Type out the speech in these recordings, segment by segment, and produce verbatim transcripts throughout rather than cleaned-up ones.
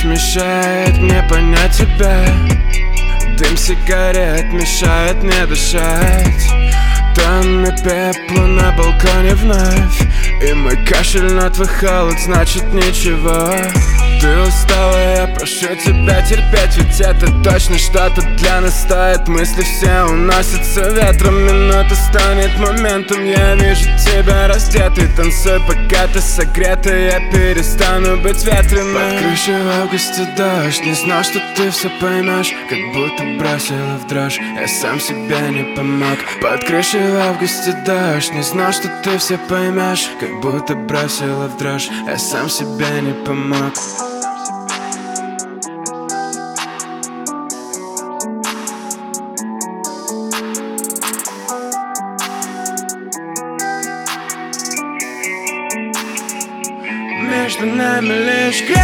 мешает мне понять тебя. Дым сигарет мешает мне дышать. Тонны пепла на балконе вновь, и мой кашель на твой холод значит ничего. Ты устала, я прошу тебя терпеть, ведь это точно что-то для нас стоит. Мысли все уносятся ветром, минута станет моментом. Я вижу тебя раздетый, танцуй, пока ты согретый. Я перестану быть ветреным. Под крышей в августе дождь, не знал, что ты все поймешь. Как будто бросила в дрожь, я сам себе не помог. Под крышей в августе дождь, не знал, что ты все поймешь. Как будто бросила в дрожь, я сам себе не помог. Между нами лишь грязь.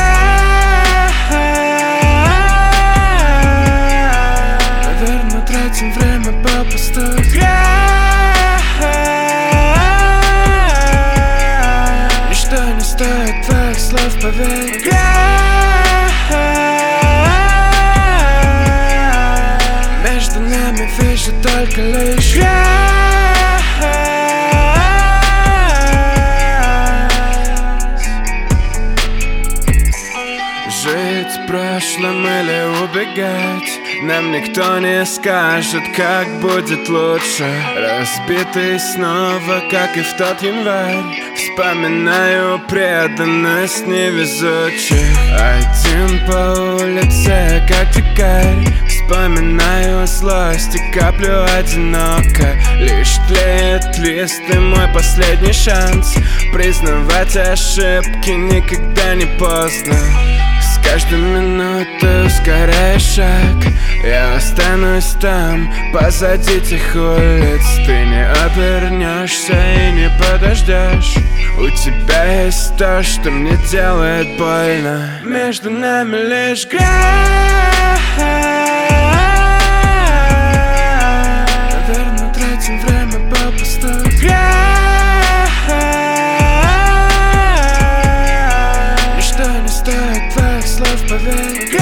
Наверное, тратим время попусту. Грязь. Ничто не стоит твоих слов, поверь. Грязь. Между нами вижу только лишь грязь. Жить в прошлом или убегать, нам никто не скажет, как будет лучше. Разбитый снова, как и в тот январь, вспоминаю преданность невезучих. Один по улице, как дикарь, вспоминаю злость и каплю одиноко. Лишь тлеет лист и мой последний шанс. Признавать ошибки никогда не поздно. С каждой минутой ускоряя шаг, я останусь там, позади тех улиц. Ты не обернешься и не подождешь. У тебя есть то, что мне делает больно. Между нами лишь грязь. Наверное, тратим время попусту. Грязь. Ничто не стоит твоих слов, поверь.